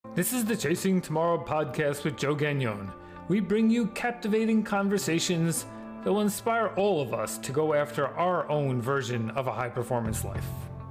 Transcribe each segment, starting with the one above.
This is the Chasing Tomorrow podcast with Joe Gagnon. We bring you captivating conversations that will inspire all of us to go after our own version of a high performance life.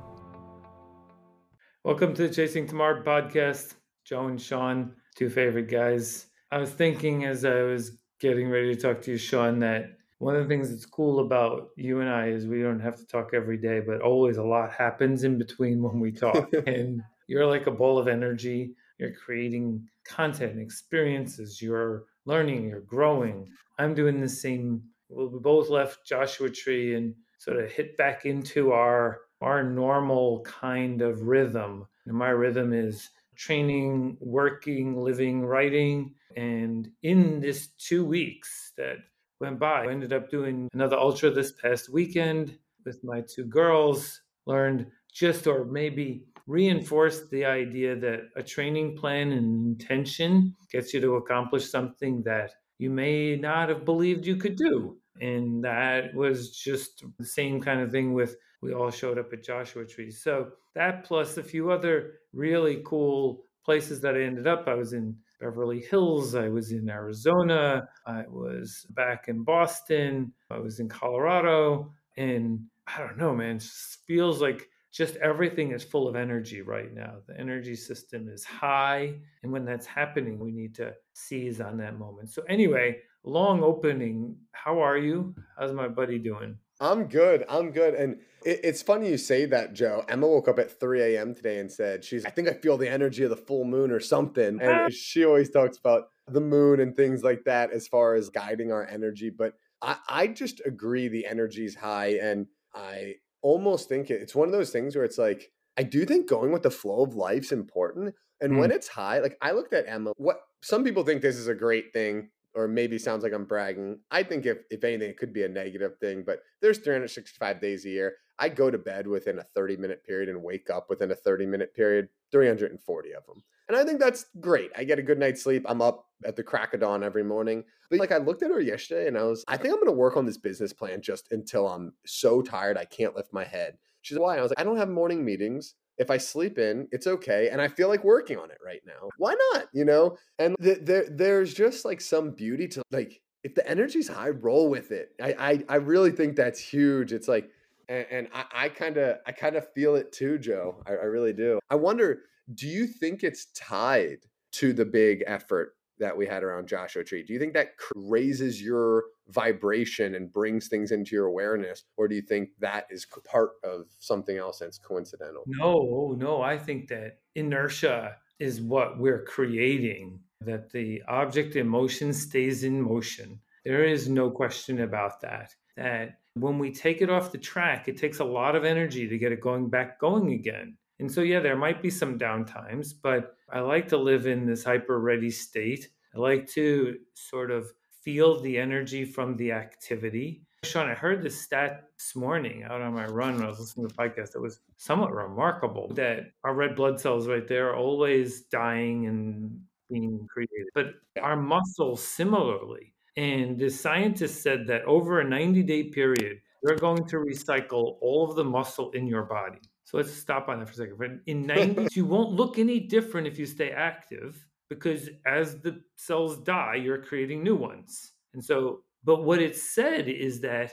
Welcome to the Chasing Tomorrow podcast. Joe and Sean, two favorite guys. I was thinking as I was getting ready to talk to you, Sean, that one of the things that's cool about you and I is we don't have to talk every day, but always a lot happens in between when we talk. And you're like a ball of energy. You're creating content and experiences. You're learning. You're growing. I'm doing the same. Well, we both left Joshua Tree and sort of hit back into our normal kind of rhythm. And my rhythm is training, working, living, writing. And in this 2 weeks that went by, I ended up doing another ultra this past weekend with my two girls, learned just or maybe reinforced the idea that a training plan and intention gets you to accomplish something that you may not have believed you could do. And that was just the same kind of thing with we all showed up at Joshua Tree. So that plus a few other really cool places that I ended up. I was in Beverly Hills. I was in Arizona. I was back in Boston. I was in Colorado. And I don't know, man, it just feels like just everything is full of energy right now. The energy system is high. And when that's happening, we need to seize on that moment. So, anyway, long opening. How are you? How's my buddy doing? I'm good. And it's funny you say that, Joe. Emma woke up at 3 a.m. today and said, I think I feel the energy of the full moon or something. And she always talks about the moon and things like that as far as guiding our energy. But I just agree the energy is high. And I almost think it's one of those things where it's like, I do think going with the flow of life's important. And when it's high, like I looked at Emma, what some people think this is a great thing or maybe sounds like I'm bragging. I think if anything, it could be a negative thing, but there's 365 days a year. I go to bed within a 30-minute period and wake up within a 30-minute period, 340 of them. And I think that's great. I get a good night's sleep. I'm up at the crack of dawn every morning. But like I looked at her yesterday and I think I'm going to work on this business plan just until I'm so tired I can't lift my head. She's like, why? I was like, I don't have morning meetings. If I sleep in, it's okay. And I feel like working on it right now. Why not? And there's just like some beauty to like, if the energy's high, roll with it. I really think that's huge. It's like, and I kind of feel it too, Joe. I really do. I wonder, do you think it's tied to the big effort that we had around Joshua Tree? Do you think that raises your vibration and brings things into your awareness? Or do you think that is part of something else that's coincidental? No. I think that inertia is what we're creating, that the object in motion stays in motion. There is no question about that. That when we take it off the track, it takes a lot of energy to get it going again. And so, yeah, there might be some downtimes, but I like to live in this hyper ready state. I like to sort of feel the energy from the activity. Sean, I heard this stat this morning out on my run when I was listening to the podcast that was somewhat remarkable, that our red blood cells right there are always dying and being created, but our muscles similarly. And the scientist said that over a 90-day period, you're going to recycle all of the muscle in your body. So let's stop on that for a second. But in 90, you won't look any different if you stay active because as the cells die, you're creating new ones. And so, but what it said is that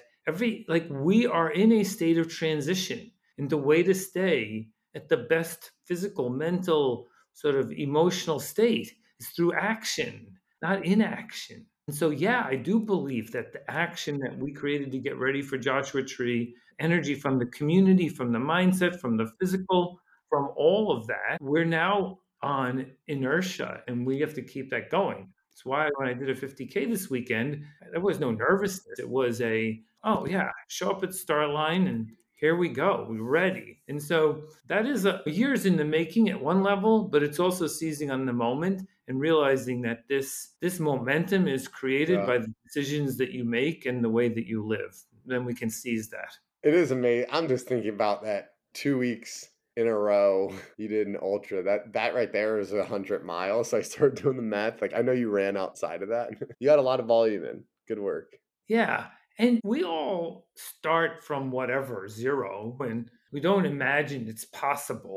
we are in a state of transition, and the way to stay at the best physical, mental, sort of emotional state is through action, not inaction. And so, yeah, I do believe that the action that we created to get ready for Joshua Tree, energy from the community, from the mindset, from the physical, from all of that, we're now on inertia and we have to keep that going. That's why when I did a 50K this weekend, there was no nervousness. It was oh yeah, show up at the start line and here we go, we're ready. And so that is years in the making at one level, but it's also seizing on the moment and realizing that this momentum is created by the decisions that you make and the way that you live. Then we can seize that. It is amazing. I'm just thinking about that 2 weeks in a row you did an ultra. That right there is 100 miles. So I started doing the math. Like I know you ran outside of that. You had a lot of volume in. Good work. Yeah. And we all start from whatever, zero, and we don't imagine it's possible.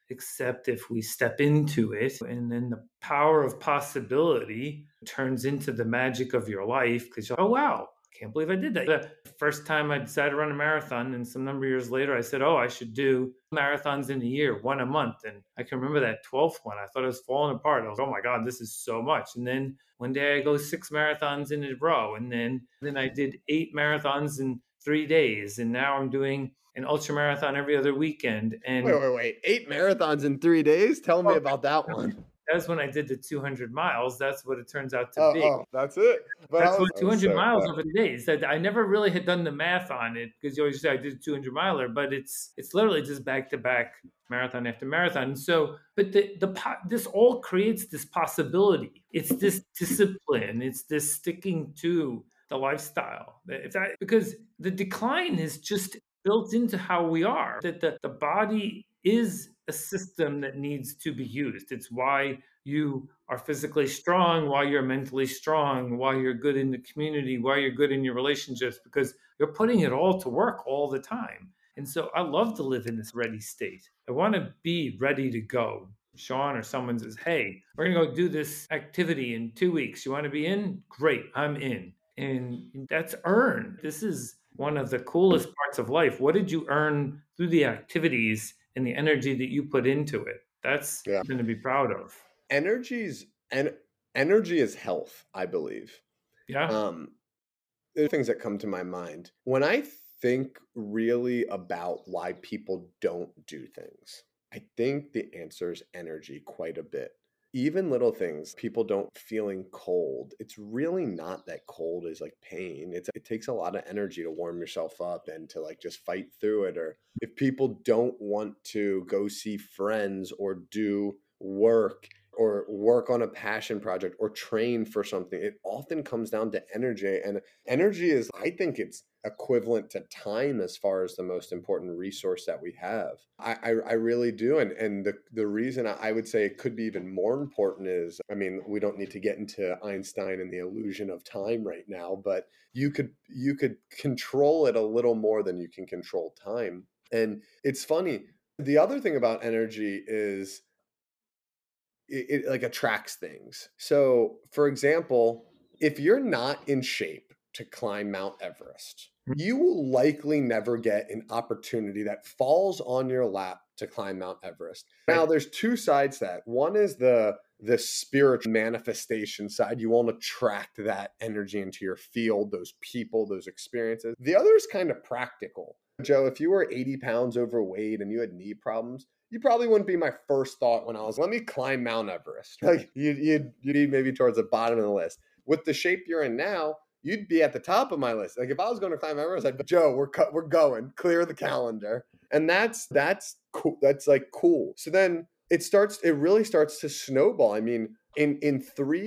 except if we step into it. And then the power of possibility turns into the magic of your life because, oh, wow, can't believe I did that. The first time I decided to run a marathon, and some number of years later, I said, oh, I should do marathons in a year, one a month. And I can remember that 12th one. I thought it was falling apart. I was, oh my God, this is so much. And then one day I go 6 marathons in a row. And then I did 8 marathons in 3 days. And now I'm doing an ultra marathon every other weekend. And Wait. 8 marathons in 3 days? Tell me about that one. that's when I did the 200 miles. That's what it turns out to be. Oh, that's it. But That's what 200 miles over the days. I never really had done the math on it because you always say I did a 200 miler, but it's literally just back to back marathon after marathon. So, but this all creates this possibility. It's this discipline. It's this sticking to the lifestyle. Because the decline is just built into how we are. That the body is a system that needs to be used. It's why you are physically strong, why you're mentally strong, why you're good in the community, why you're good in your relationships, because you're putting it all to work all the time. And so I love to live in this ready state. I want to be ready to go. Sean or someone says, hey, we're going to go do this activity in 2 weeks. You want to be in? Great, I'm in. And that's earned. This is one of the coolest parts of life. What did you earn through the activities and the energy that you put into it? That's something to be proud of. Energy is health, I believe. Yeah. There are things that come to my mind when I think really about why people don't do things. I think the answer is energy quite a bit. Even little things, people don't feeling cold. It's really not that cold is like pain. It takes a lot of energy to warm yourself up and to like just fight through it. Or if people don't want to go see friends or do work or work on a passion project or train for something, it often comes down to energy. And energy is, I think it's equivalent to time as far as the most important resource that we have. I really do. And the reason I would say it could be even more important is, I mean, we don't need to get into Einstein and the illusion of time right now, but you could control it a little more than you can control time. And it's funny. The other thing about energy is it like attracts things. So for example, if you're not in shape to climb Mount Everest, you will likely never get an opportunity that falls on your lap to climb Mount Everest. Now, there's two sides to that. One is the spiritual manifestation side. You want to attract that energy into your field, those people, those experiences. The other is kind of practical. Joe, if you were 80 pounds overweight and you had knee problems, you probably wouldn't be my first thought when I was, let me climb Mount Everest. Like you'd be maybe towards the bottom of the list. With the shape you're in now, you'd be at the top of my list. Like if I was going to climb Everest, I'd be, Joe, we're going, clear the calendar. And that's cool. That's like cool. So then it really starts to snowball. I mean, in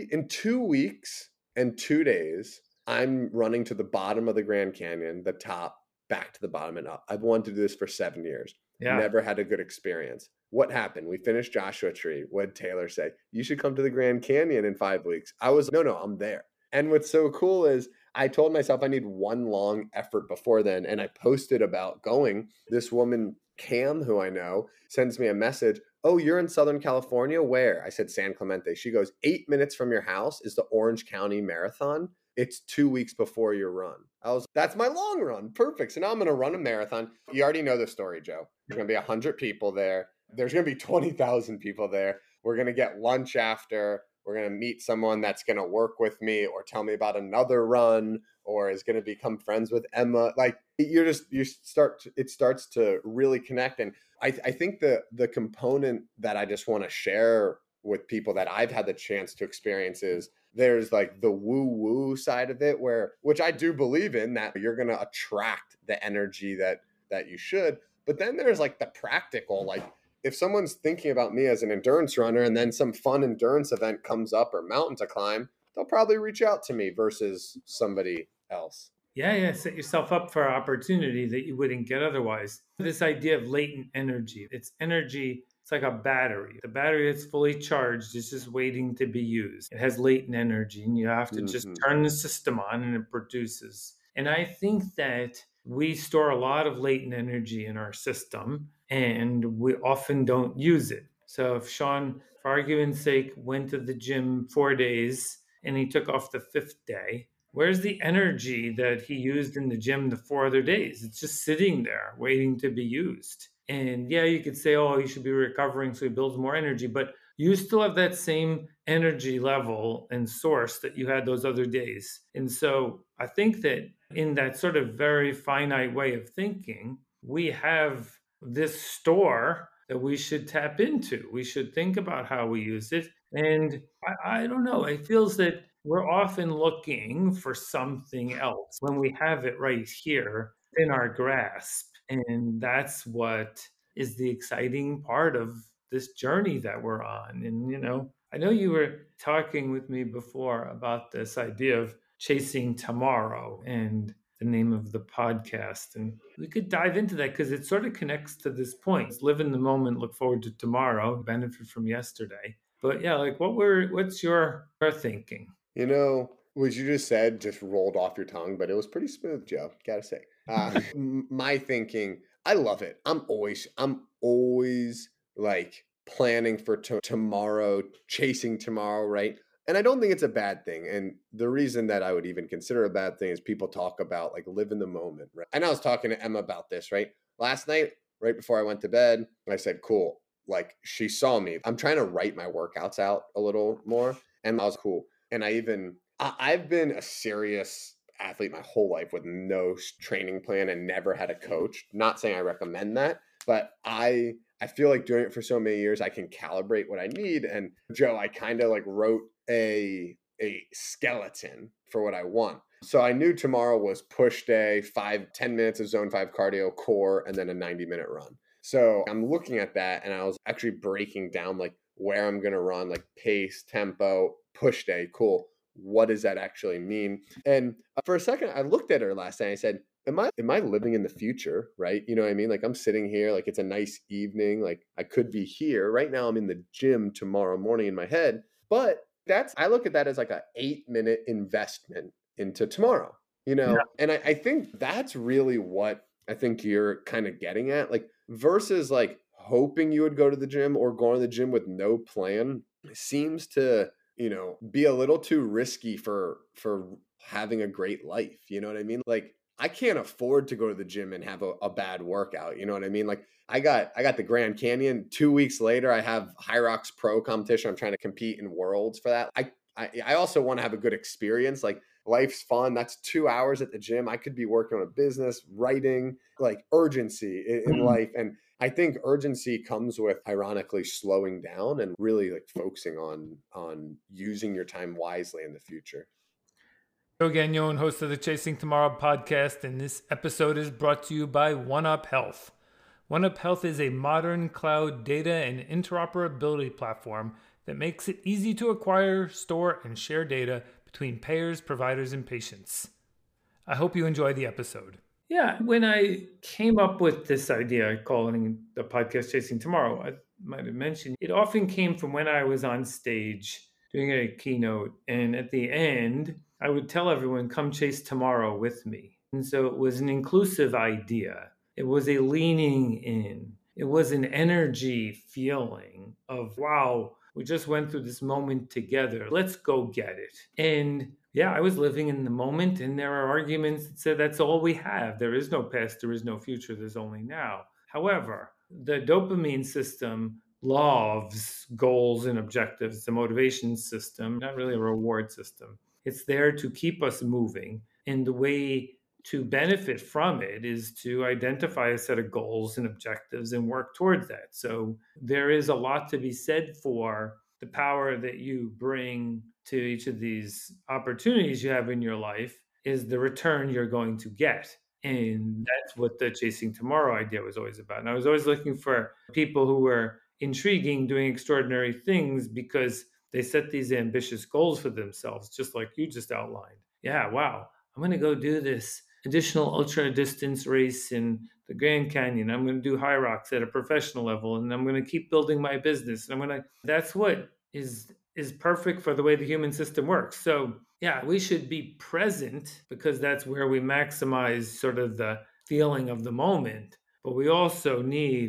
2 weeks and 2 days, I'm running to the bottom of the Grand Canyon, the top, back to the bottom and up. I've wanted to do this for 7 years. Yeah. Never had a good experience. What happened? We finished Joshua Tree. What did Taylor say? You should come to the Grand Canyon in 5 weeks. I was, no, I'm there. And what's so cool is I told myself I need one long effort before then. And I posted about going. This woman, Cam, who I know, sends me a message. Oh, you're in Southern California? Where? I said, San Clemente. She goes, 8 minutes from your house is the Orange County Marathon. It's 2 weeks before your run. That's my long run. Perfect. So now I'm going to run a marathon. You already know the story, Joe. There's going to be 100 people there. There's going to be 20,000 people there. We're going to get lunch after. We're going to meet someone that's going to work with me or tell me about another run or is going to become friends with Emma. Like it starts to really connect. And I think the component that I just want to share with people that I've had the chance to experience is there's like the woo-woo side of it which I do believe in, that you're going to attract the energy that you should. But then there's like the practical, like if someone's thinking about me as an endurance runner and then some fun endurance event comes up or mountain to climb, they'll probably reach out to me versus somebody else. Yeah. Set yourself up for opportunity that you wouldn't get otherwise. This idea of latent energy, it's energy. It's like a battery. The battery that's fully charged is just waiting to be used. It has latent energy and you have to just turn the system on and it produces. And I think that we store a lot of latent energy in our system. and we often don't use it. So if Sean, for argument's sake, went to the gym 4 days and he took off the fifth day, where's the energy that he used in the gym the 4 other days? It's just sitting there waiting to be used. And yeah, you could say, oh, he should be recovering so he builds more energy, but you still have that same energy level and source that you had those other days. And so I think that in that sort of very finite way of thinking, we have this store that we should tap into. We should think about how we use it. And I don't know, it feels that we're often looking for something else when we have it right here in our grasp. And that's what is the exciting part of this journey that we're on. And, I know you were talking with me before about this idea of chasing tomorrow and the name of the podcast. And we could dive into that because it sort of connects to this point. It's live in the moment, look forward to tomorrow, benefit from yesterday. But yeah, like what's your thinking? What you just said just rolled off your tongue, but it was pretty smooth, Joe. Gotta say. My thinking, I love it. I'm always like planning for tomorrow, chasing tomorrow, right? And I don't think it's a bad thing. And the reason that I would even consider a bad thing is people talk about like live in the moment, right? And I was talking to Emma about this, right? Last night, right before I went to bed, I said, cool. Like she saw me. I'm trying to write my workouts out a little more. And that was cool. And I've been a serious athlete my whole life with no training plan and never had a coach. Not saying I recommend that, but I feel like doing it for so many years, I can calibrate what I need. And Joe, I kind of like wrote a skeleton for what I want. So I knew tomorrow was push day, 5-10 minutes of zone 5 cardio, core, and then a 90-minute run. So I'm looking at that and I was actually breaking down like where I'm going to run, like pace, tempo, push day. Cool. What does that actually mean? And for a second, I looked at her last night. I said, am I living in the future? Right. You know what I mean? Like I'm sitting here, like it's a nice evening. Like I could be here right now. I'm in the gym tomorrow morning in my head, but I look at that as like a 8-minute investment into tomorrow, Yeah. And I think that's really what I think you're kind of getting at, like versus like hoping you would go to the gym or going to the gym with no plan seems to, be a little too risky for having a great life. You know what I mean? Like I can't afford to go to the gym and have a bad workout. You know what I mean? Like I got the Grand Canyon. 2 weeks later, I have Hyrox Pro competition. I'm trying to compete in worlds for that. I also want to have a good experience. Like life's fun. That's 2 hours at the gym. I could be working on a business, writing, like urgency in life. And I think urgency comes with ironically slowing down and really like focusing on using your time wisely in the future. Joe Gagnon, host of the Chasing Tomorrow podcast, and this episode is brought to you by OneUp Health. OneUp Health is a modern cloud data and interoperability platform that makes it easy to acquire, store, and share data between payers, providers, and patients. I hope you enjoy the episode. Yeah, when I came up with this idea, calling the podcast Chasing Tomorrow, I might have mentioned, it often came from when I was on stage doing a keynote. And at the end, I would tell everyone, come chase tomorrow with me. And so it was an inclusive idea. It was a leaning in. It was an energy feeling of, wow, we just went through this moment together. Let's go get it. And yeah, I was living in the moment, and there are arguments that say that's all we have. There is no past, there is no future, there's only now. However, the dopamine system loves goals and objectives, the motivation system, not really a reward system. It's there to keep us moving. And the way to benefit from it is to identify a set of goals and objectives and work towards that. So there is a lot to be said for the power that you bring to each of these opportunities you have in your life is the return you're going to get. And that's what the Chasing Tomorrow idea was always about. And I was always looking for people who were intriguing, doing extraordinary things because they set these ambitious goals for themselves, just like you just outlined. Yeah, wow, I'm going to go do this additional ultra distance race in the Grand Canyon. I'm going to do Hyrox at a professional level, and I'm going to keep building my business. And that's what is perfect for the way the human system works. So yeah, we should be present because that's where we maximize sort of the feeling of the moment. But we also need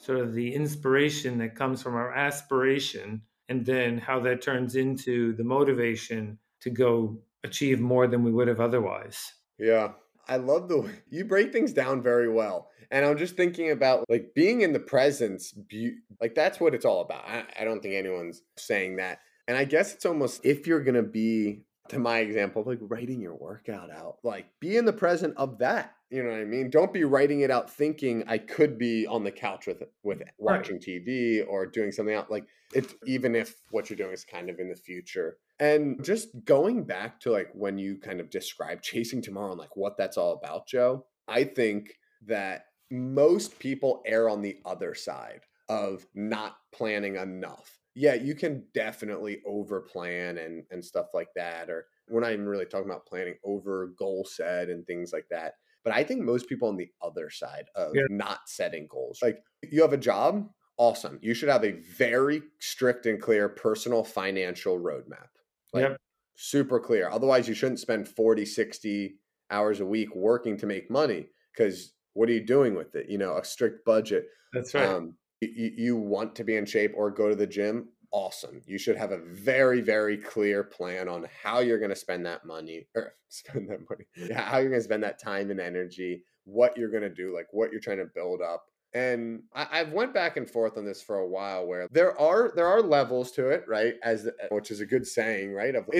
sort of the inspiration that comes from our aspiration, and then how that turns into the motivation to go achieve more than we would have otherwise. Yeah. I love the way you break things down very well. And I'm just thinking about like being in the presence, like that's what it's all about. I don't think anyone's saying that. And I guess it's almost if you're going to be, to my example, like writing your workout out, like be in the present of that. You know what I mean? Don't be writing it out thinking I could be on the couch with Right. watching TV or doing something else. Like it's even if what you're doing is kind of in the future. And just going back to like when you kind of describe chasing tomorrow and like what that's all about, Joe, I think that most people err on the other side of not planning enough. Yeah, you can definitely over plan and stuff like that. Or we're not even really talking about planning over goal set and things like that. But I think most people on the other side of Yeah. not setting goals, like you have a job, awesome. You should have a very strict and clear personal financial roadmap, like Yep. super clear. Otherwise, you shouldn't spend 40, 60 hours a week working to make money because what are you doing with it? You know, a strict budget. That's right. You want to be in shape or go to the gym, awesome. You should have a very, very clear plan on how you're going to spend that money or spend that money. Yeah, how you're going to spend that time and energy, what you're going to do, like what you're trying to build up. And I've went back and forth on this for a while where there are levels to it, right? Which is a good saying, right? Of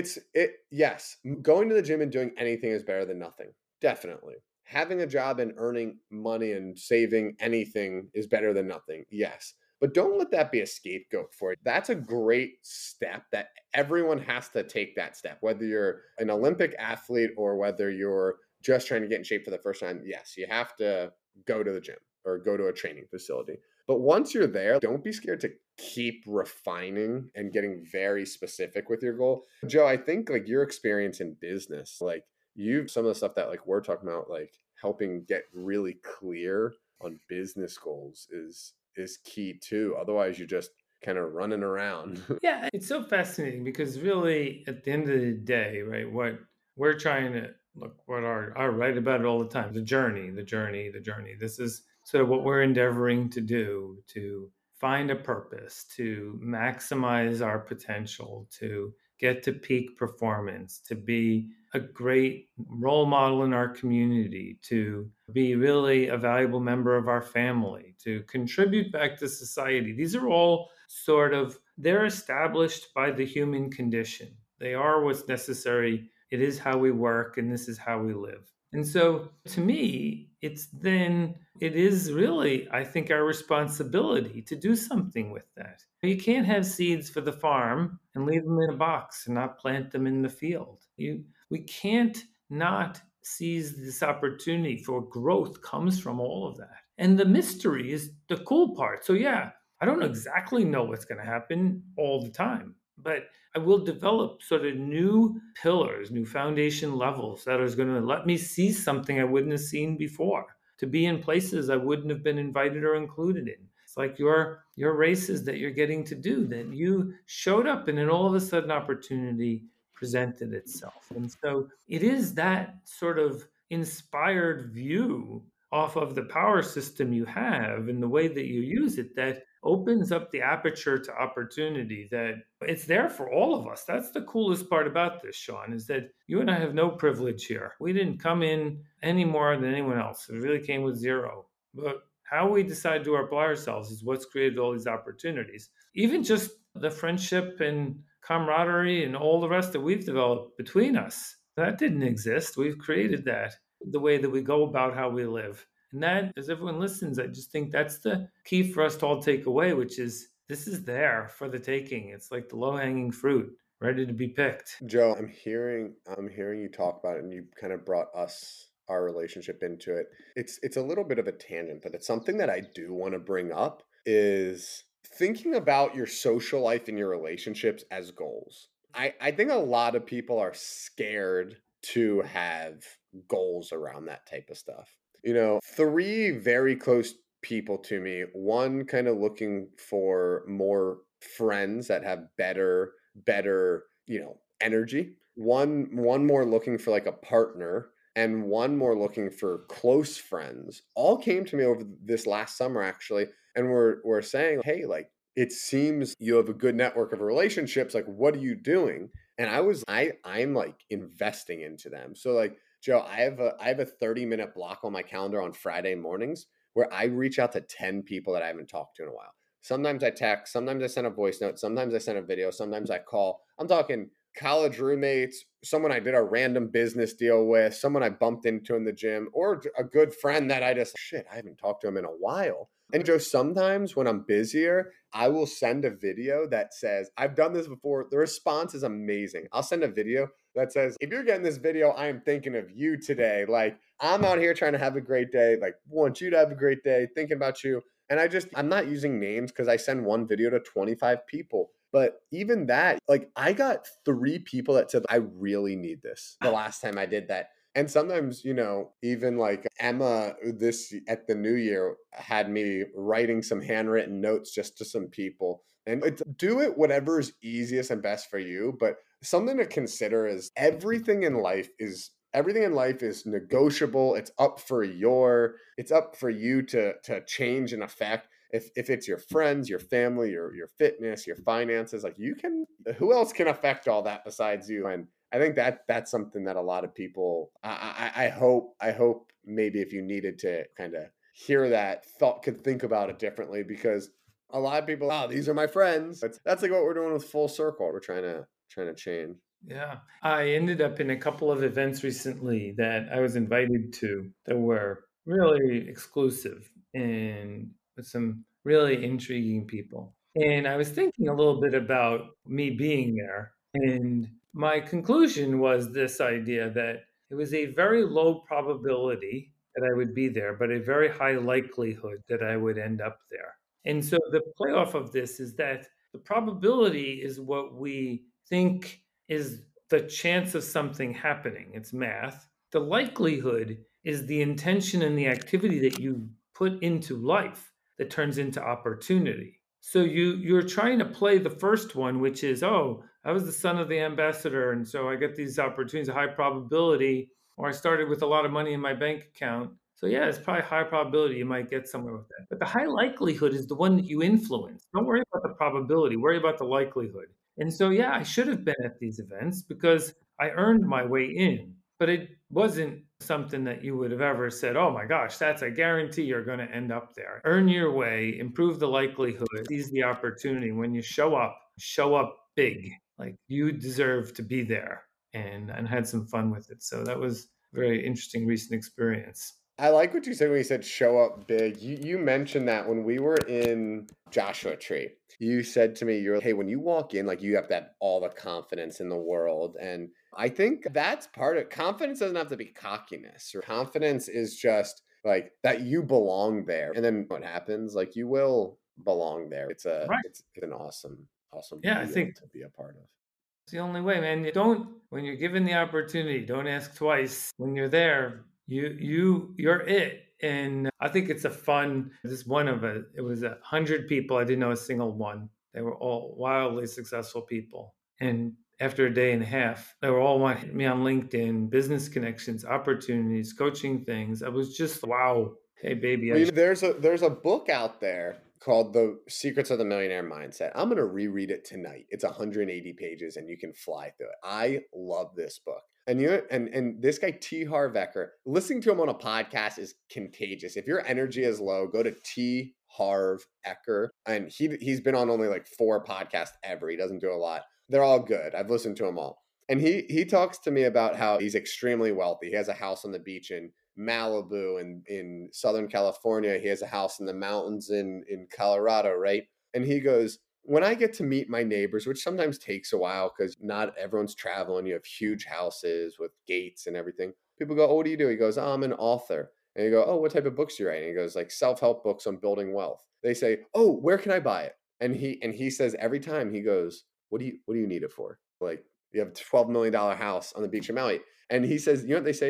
yes, going to the gym and doing anything is better than nothing. Definitely. Having a job and earning money and saving anything is better than nothing. Yes. But don't let that be a scapegoat for it. That's a great step that everyone has to take that step, whether you're an Olympic athlete or whether you're just trying to get in shape for the first time. Yes, you have to go to the gym or go to a training facility. But once you're there, don't be scared to keep refining and getting very specific with your goal. Joe, I think like your experience in business, like you some of the stuff that like we're talking about, like helping get really clear on business goals is key too. Otherwise you're just kind of running around. Yeah, it's so fascinating because really, at the end of the day, right, what we're trying to look, what I write about it all the time, the journey, the journey, the journey. This is sort of what we're endeavoring to do, to find a purpose, to maximize our potential, to get to peak performance, to be a great role model in our community, to be really a valuable member of our family, to contribute back to society. These are all sort of, they're established by the human condition. They are what's necessary. It is how we work, and this is how we live. And so to me, it is really, I think, our responsibility to do something with that. You can't have seeds for the farm and leave them in a box and not plant them in the field. We can't not seize this opportunity, for growth comes from all of that. And the mystery is the cool part. So yeah, I don't exactly know what's going to happen all the time, but I will develop sort of new pillars, new foundation levels that is going to let me see something I wouldn't have seen before, to be in places I wouldn't have been invited or included in. It's like your races that you're getting to do, that you showed up and then all of a sudden opportunity presented itself. And so it is that sort of inspired view off of the power system you have and the way that you use it that opens up the aperture to opportunity, that it's there for all of us. That's the coolest part about this, Sean, is that you and I have no privilege here. We didn't come in any more than anyone else. It really came with zero. But how we decide to apply ourselves is what's created all these opportunities. Even just the friendship and camaraderie and all the rest that we've developed between us, that didn't exist. We've created that, the way that we go about how we live. And that, as everyone listens, I just think that's the key for us to all take away, which is this is there for the taking. It's like the low hanging fruit, ready to be picked. Joe, I'm hearing you talk about it and you kind of brought our relationship into it. It's a little bit of a tangent, but it's something that I do want to bring up is thinking about your social life and your relationships as goals. I think a lot of people are scared to have goals around that type of stuff. You know, three very close people to me, one kind of looking for more friends that have better, energy. One more looking for like a partner and one more looking for close friends, all came to me over this last summer actually, and were saying, "Hey, like it seems you have a good network of relationships. Like, what are you doing?" And I'm like investing into them. So like Joe, I have a 30-minute block on my calendar on Friday mornings where I reach out to 10 people that I haven't talked to in a while. Sometimes I text, sometimes I send a voice note, sometimes I send a video, sometimes I call. I'm talking college roommates, someone I did a random business deal with, someone I bumped into in the gym, or a good friend that I haven't talked to him in a while. And Joe, sometimes when I'm busier, I will send a video that says, I've done this before. The response is amazing. I'll send a video that says, if you're getting this video, I am thinking of you today. Like, I'm out here trying to have a great day. Like, want you to have a great day, thinking about you. And I'm not using names because I send one video to 25 people. But even that, like, I got 3 people that said, I really need this the last time I did that. And sometimes, even like Emma this at the new year had me writing some handwritten notes just to some people. And do it whatever is easiest and best for you. But something to consider is everything in life is negotiable. It's up for you to change and affect. If it's your friends, your family, your fitness, your finances, like who else can affect all that besides you? And I think that's something that a lot of people, I hope maybe if you needed to kind of hear that thought, could think about it differently, because a lot of people, oh, these are my friends. That's like what we're doing with Full Circle. We're trying to change. Yeah. I ended up in a couple of events recently that I was invited to that were really exclusive and with some really intriguing people. And I was thinking a little bit about me being there. And my conclusion was this idea that it was a very low probability that I would be there, but a very high likelihood that I would end up there. And so the playoff of this is that the probability is what we think is the chance of something happening. It's math. The likelihood is the intention and the activity that you put into life that turns into opportunity. So you're trying to play the first one, which is, oh, I was the son of the ambassador, and so I get these opportunities, a high probability, or I started with a lot of money in my bank account. So yeah, it's probably high probability you might get somewhere with that. But the high likelihood is the one that you influence. Don't worry about the probability, worry about the likelihood. And so, yeah, I should have been at these events because I earned my way in, but it wasn't something that you would have ever said, oh my gosh, that's a guarantee you're going to end up there. Earn your way, improve the likelihood, seize the opportunity. When you show up big, like you deserve to be there, and had some fun with it. So that was a very interesting recent experience. I like what you said when you said show up big. You mentioned that when we were in Joshua Tree. You said to me, you're like, hey, when you walk in, like you have to have all the confidence in the world. And I think that's part of confidence. Doesn't have to be cockiness, or confidence is just like that you belong there. And then what happens, like you will belong there. Right. It's an awesome Yeah, I deal think to be a part of. it's the only way, man. When you're given the opportunity, don't ask twice. When you're there, you're it. And I think it's a fun. This one of it. It was 100 people. I didn't know a single one. They were all wildly successful people. And after a day and a half, they were all wanting me on LinkedIn, business connections, opportunities, coaching things. I was just wow. Hey, baby, Well, there's a book out there called The Secrets of the Millionaire Mindset. I'm going to reread it tonight. It's 180 pages and you can fly through it. I love this book. And this guy T. Harv Eker, listening to him on a podcast is contagious. If your energy is low, go to T. Harv Eker, and he's been on only like 4 podcasts ever. He doesn't do a lot. They're all good. I've listened to them all. And he talks to me about how he's extremely wealthy. He has a house on the beach in Malibu and in Southern California. He has a house in the mountains in Colorado, right? And he goes, when I get to meet my neighbors, which sometimes takes a while because not everyone's traveling, you have huge houses with gates and everything. People go, oh, what do you do? He goes, oh, I'm an author. And you go, oh, what type of books do you write? And he goes, like self-help books on building wealth. They say, oh, where can I buy it? And he says every time, he goes, what do you need it for? Like, you have a $12 million house on the beach of Maui. And he says, you know what they say?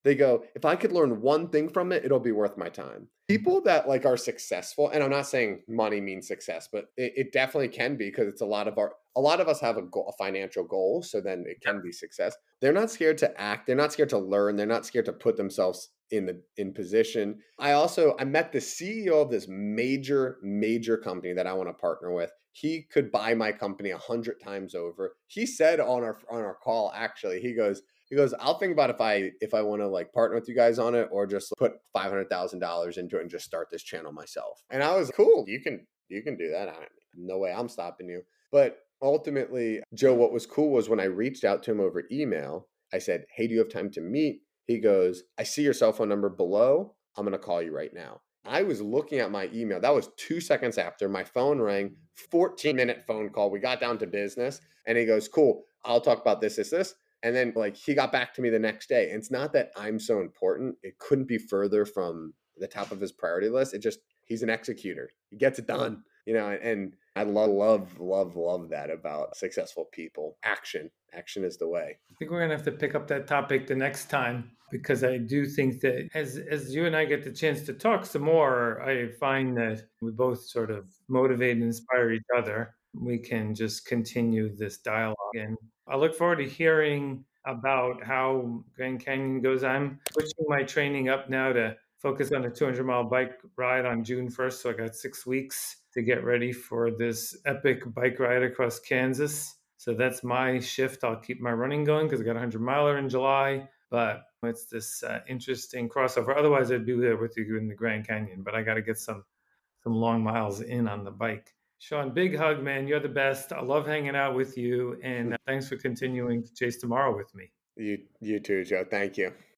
They go, if I could learn one thing from it, it'll be worth my time. People that like are successful, and I'm not saying money means success, but it definitely can be because it's a lot of us have a goal, a financial goal, so then it can be success. They're not scared to act. They're not scared to learn. They're not scared to put themselves in position. I met the CEO of this major company that I want to partner with. He could buy my company 100 times over. He said on our call, actually, he goes, I'll think about if I want to like partner with you guys on it or just put $500,000 into it and just start this channel myself. And I was cool. You can do that. No way I'm stopping you. But ultimately, Joe, what was cool was when I reached out to him over email, I said, hey, do you have time to meet? He goes, I see your cell phone number below. I'm going to call you right now. I was looking at my email. That was 2 seconds after my phone rang, 14-minute phone call. We got down to business. And he goes, cool, I'll talk about this. And then like he got back to me the next day. And it's not that I'm so important. It couldn't be further from the top of his priority list. It just, he's an executor. He gets it done, and I love that about successful people. Action is the way. I think we're going to have to pick up that topic the next time because I do think that as you and I get the chance to talk some more, I find that we both sort of motivate and inspire each other. We can just continue this dialogue. And I look forward to hearing about how Grand Canyon goes. I'm switching my training up now to focus on a 200-mile bike ride on June 1st. So I got 6 weeks to get ready for this epic bike ride across Kansas. So that's my shift. I'll keep my running going because I got a 100-miler in July. But it's this interesting crossover. Otherwise, I'd be there with you in the Grand Canyon. But I got to get some long miles in on the bike. Sean, big hug, man. You're the best. I love hanging out with you. And thanks for continuing to chase tomorrow with me. You too, Joe. Thank you.